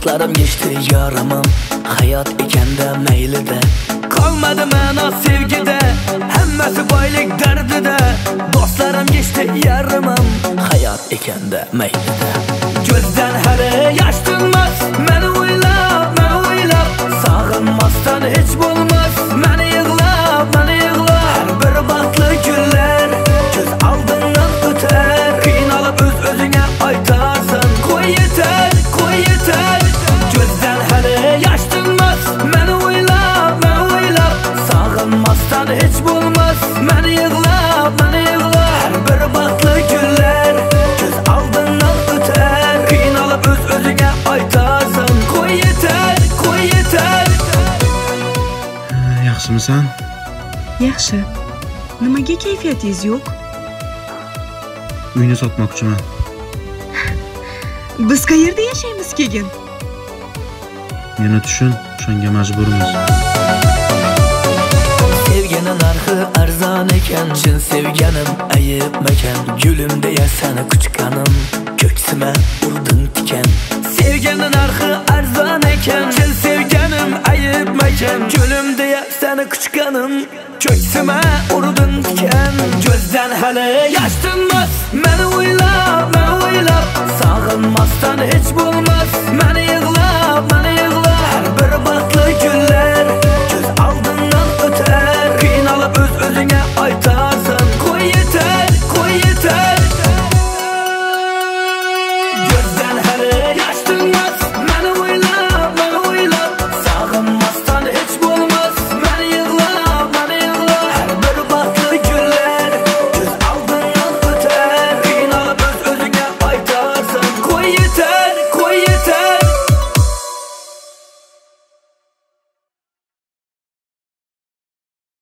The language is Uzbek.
Dostlarım geçti yaramam, hayat ekende meylide. Kalmadı mena sevgide, hemmesi boylik derdide. Dostlarım geçti yaramam, hayat ekende meylide. Gözden hele yaş tınmaz, meni oylap, sağınmazdan hiç bulmaz. Meni yığlap, her bir batlı güller göz aldından öter. Kıynalıp öz-özüne aytarsın, koy yeter, koy yeter. Gözden hele yaş tınmaz, meni oylap, sağınmazdan hiç bulmaz. Meni yığlap, her bir batlı güller göz aldından öter. Kıynalıp öz-özüne aytarsın, koy yeter, koy yeter. Yaxshimisan? Yaxshi. Nimaga kayfiyatingiz yo'q? Uyni sotmoqchiman. Biz qayerda yashaymiz keyin? Meni tushun, o'shanga majburmiz. Sevginin narxi arzon ekan, chin sevganim ayıpmakan. Gülüm deya seni kuchganim, ko'ksima urdin tikan. Sevginin narxi arzon ekan, chin sevganim ayıpmakan. Gülüm deya seni kuchganim, ko'ksima urdin tikan. Gözden hele yaş tınmaz, meni oylap, sağınmazdan hiç bulmaz. Meni